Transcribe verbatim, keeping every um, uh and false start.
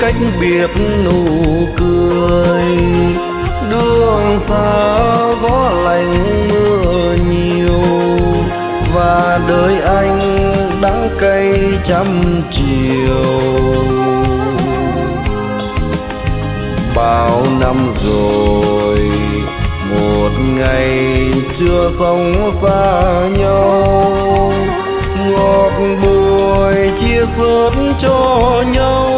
cách biệt nụ cười. Đường xa gió lạnh mưa nhiều, và đời anh đắng cay trăm chiều. Bao năm rồi một ngày chưa sống xa nhau, ngọt bùi chia sớt cho nhau.